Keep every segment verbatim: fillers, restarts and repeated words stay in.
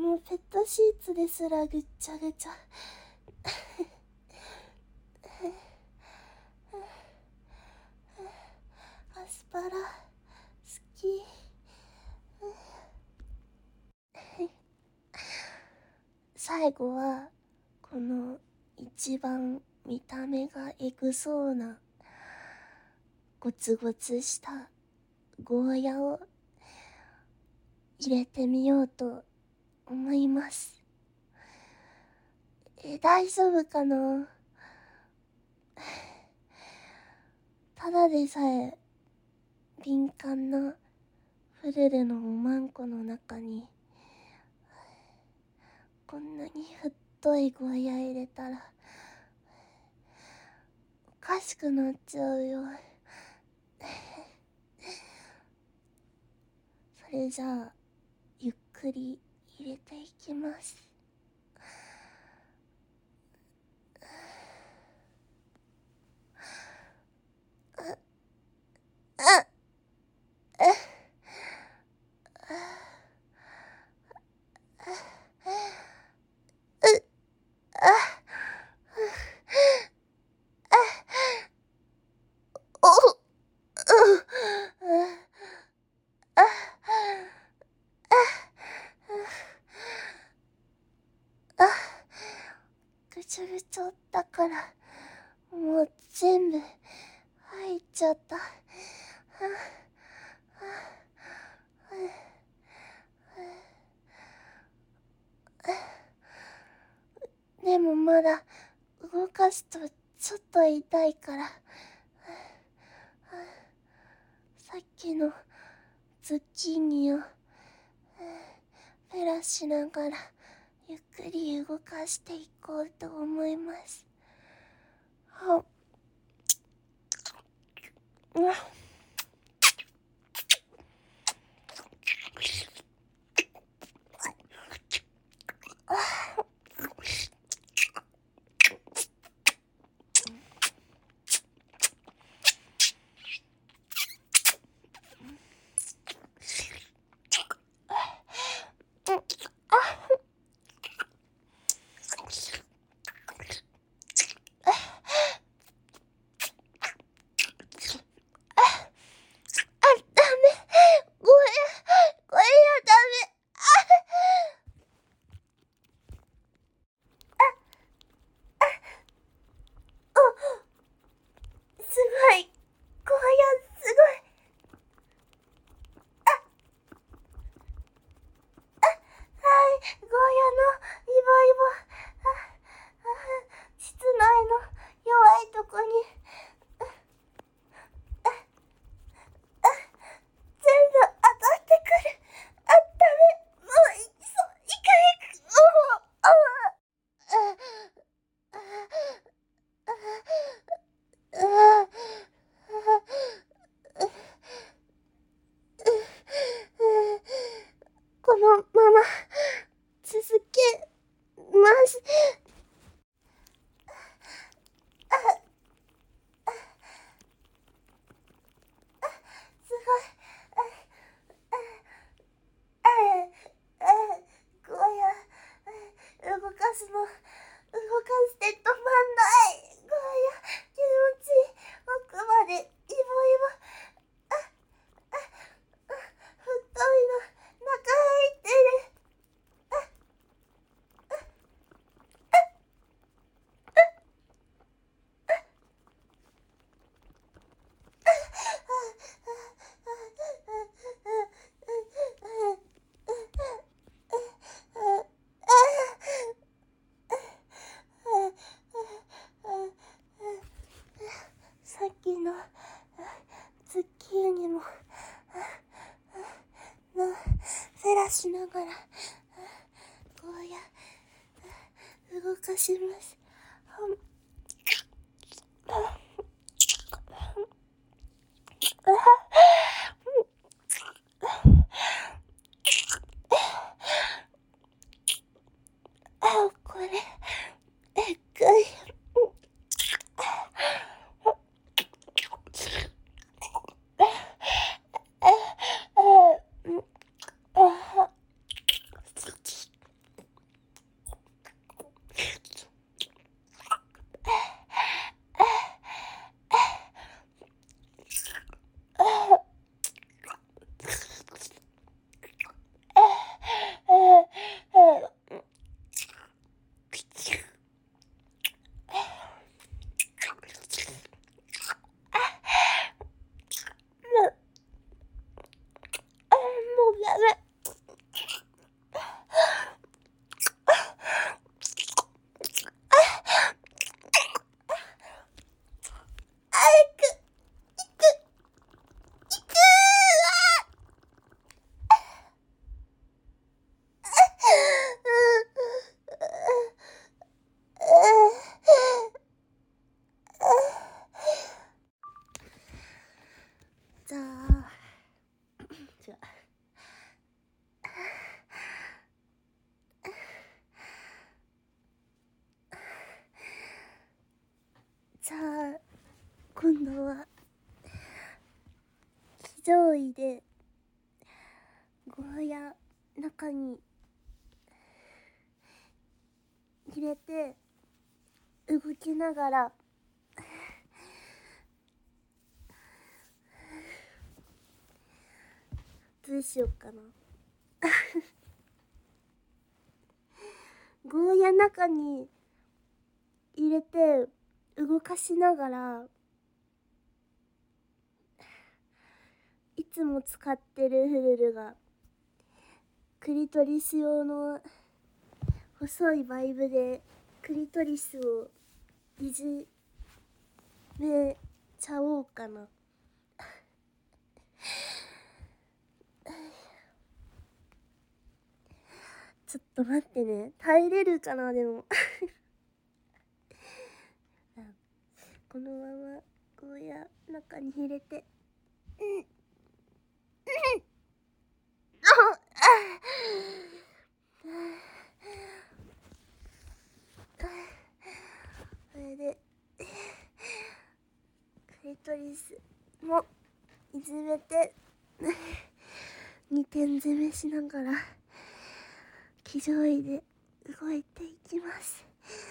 のペットシーツですらぐっちゃぐちゃ。アスパラ好き。最後はこの一番見た目がエグそうなゴツゴツしたゴーヤを入れてみようと思います。え、大丈夫かな。ただでさえ敏感なフルルのおまんこの中にこんなに太いゴーヤ入れたらおかしくなっちゃうよ。それじゃあゆっくり入れていきます。ぐちゃぐちゃだからもう全部入っちゃった。でもまだ動かすとちょっと痛いから、さっきのズッキーニをペラしながらゆっくり動かしていこうと思います。はっ、うわっ、このまま続けます。すごい。ゴーヤ動かすの動かして止まんない。ゴーヤ気持ちいい。奥までイボイボ。太いの中入ってる。さっきのズッキーニもフェラしながらゴーヤ動かします。あ、これえっぐい。 今度は非常位でゴーヤ中に入れて動きながらどうしようかなゴーヤ中に入れて動かしながらいつも使ってるフルルがクリトリス用の細いバイブでクリトリスをいじめちゃおうかなちょっと待ってね、耐えれるかな。でもこのままゴーヤ中に入れてうんうんそれでクリトリスもいじめてにてん攻めしながら騎乗位で動いていきます。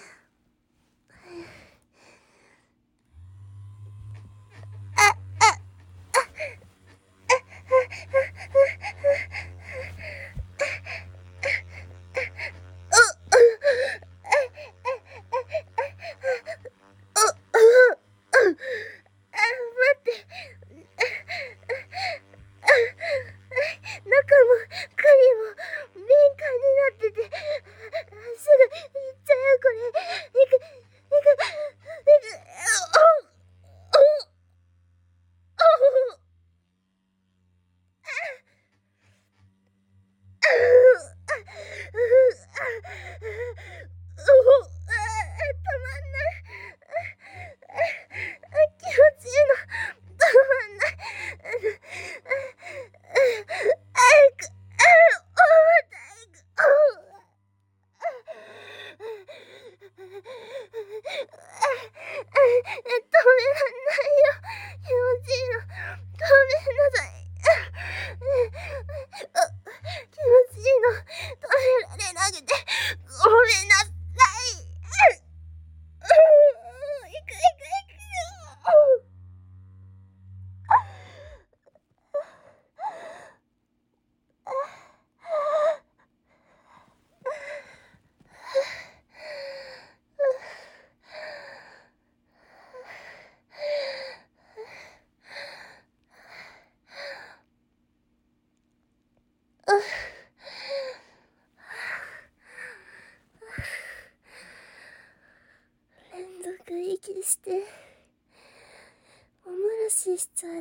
連続息しておむらししちゃった。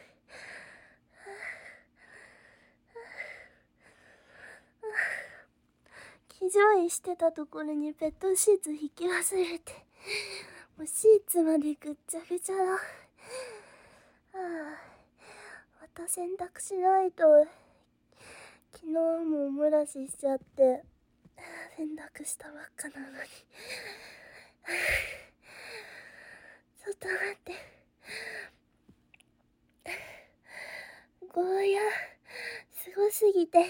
騎乗位してたところにペットシーツ引き忘れて、もうシーツまでぐっちゃぐちゃだ。はあ、また洗濯しないと。昨日もおむらししちゃって洗濯したばっかなのにちょっと待って、ゴーヤすごすぎて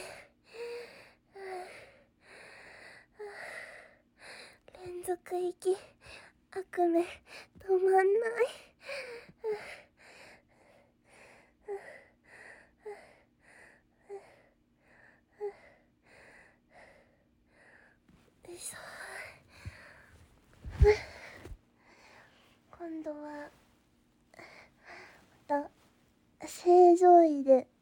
連続息悪夢止まんない。よいしょ。今度はまた正常位で